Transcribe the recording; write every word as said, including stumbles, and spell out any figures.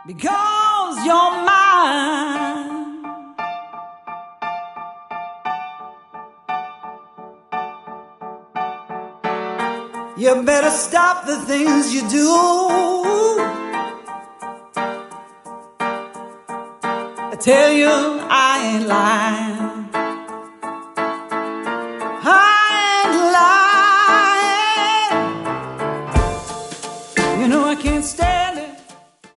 because you're mine. You better stop the things you do. I tell you I ain't lying.